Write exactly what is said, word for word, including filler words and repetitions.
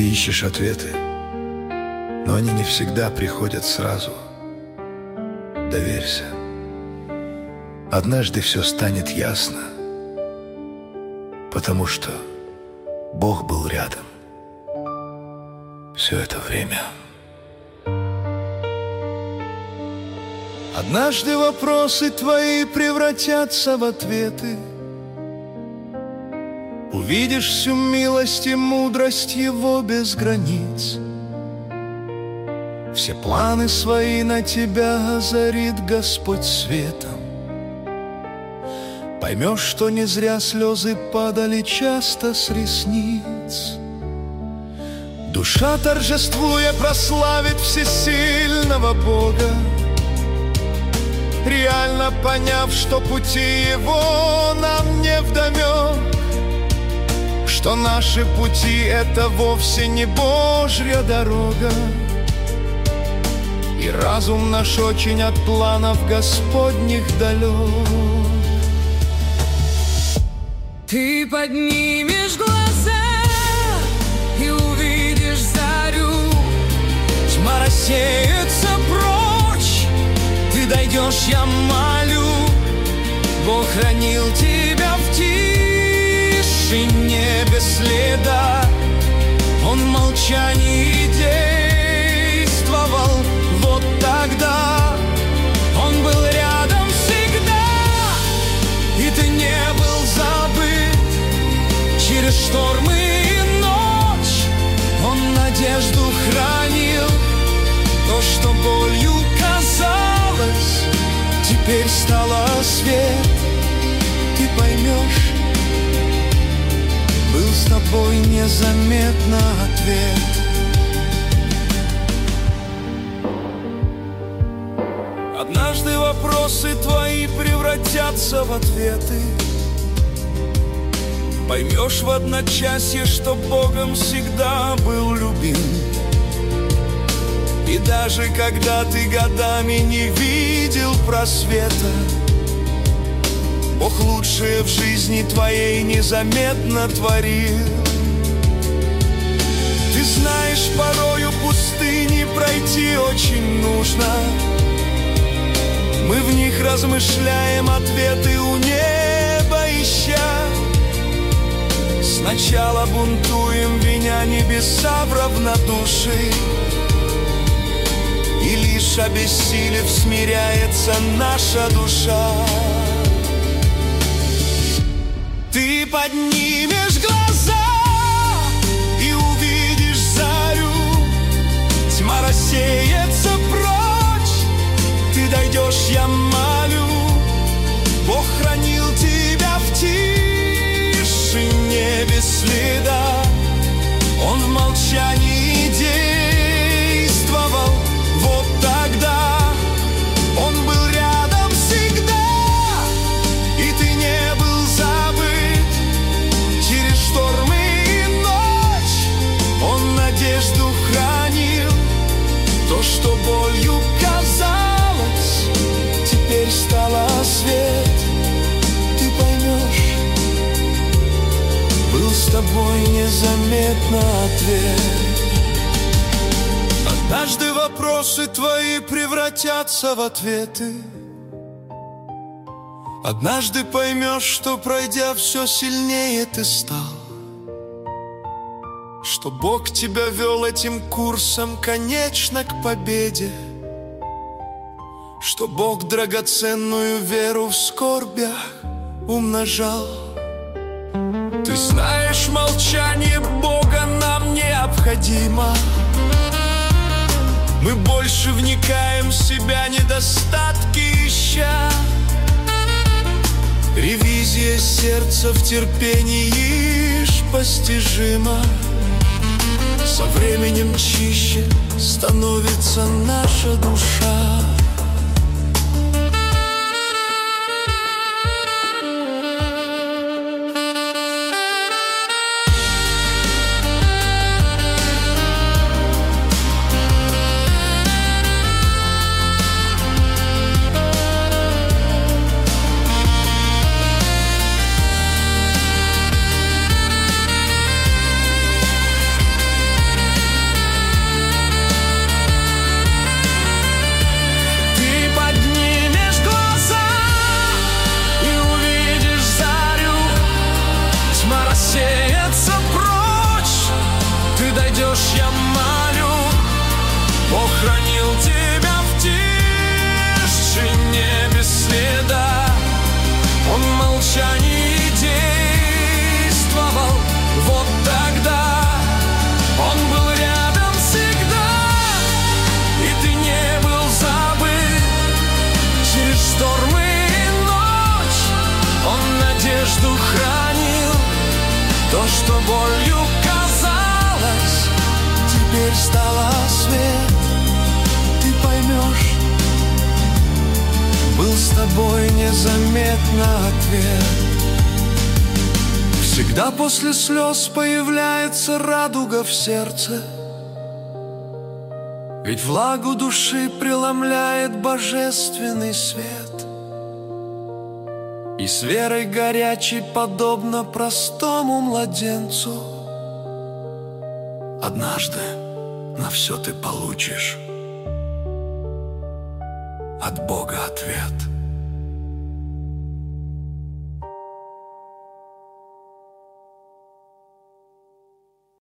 Ты ищешь ответы, но они не всегда приходят сразу. Доверься. Однажды все станет ясно, потому что Бог был рядом все это время. Однажды вопросы твои превратятся в ответы. Увидишь всю милость и мудрость Его без границ. Все планы свои на тебя озарит Господь светом. Поймешь, что не зря слезы падали часто с ресниц. Душа, торжествуя, прославит всесильного Бога, реально поняв, что пути Его нам не вдомек, что наши пути — это вовсе не Божья дорога, и разум наш очень от планов Господних далек. Ты поднимешь глаза и увидишь зарю, тьма рассеется прочь, ты дойдешь, я молю. Бог хранил тебя в тишине без следа, Он в молчании действовал. Вот тогда Он был рядом всегда, и ты не был забыт. Через штормы и ночь Он надежду хранил. То, что болью казалось, теперь стало свет. Ты поймешь, был с тобой незаметно ответ. Однажды вопросы твои превратятся в ответы. Поймешь в одночасье, что Богом всегда был любим. И даже когда ты годами не видел просвета, Бог лучшее в жизни твоей незаметно творил. Ты знаешь, порою пустыни пройти очень нужно. Мы в них размышляем, ответы у неба ища. Сначала бунтуем, виня небеса в равнодушии, и лишь обессилев смиряется наша душа. Ты поднимешь глаза и увидишь зарю, тьма рассеется прочь, ты дойдешь, я молю. Бог хранил тебя в тишине без следа, Он в молчании действовал. Вот тогда Он был рядом всегда, и ты не был забыт. Через штормы и ночь Он надежду хранил. То, что болью казалось, теперь стало свет. Ты поймешь, был с тобой незаметно ответ. Однажды вопросы твои превратятся в ответы. Однажды поймешь, что пройдя все сильнее ты стал, что Бог тебя вел этим курсом конечно к победе, что Бог драгоценную веру в скорбях умножал. Ты знаешь, молчание Бога нам необходимо. Мы больше вникаем в себя, недостатки ища. Ревизия сердца в терпении ишь постижима. Со временем чище становится наша душа. хранил тебя в тишине без следа. Он в молчании действовал. Вот тогда он был рядом всегда, и ты не был забыт. Через штормы и ночь он надежду хранил. То, что болью казалось, теперь стало свет. Ты поймешь, был с тобой незаметно ответ. Всегда после слез появляется радуга в сердце, ведь влагу души преломляет божественный свет. И с верой горячей, подобно простому младенцу, однажды на все ты получишь от Бога ответ.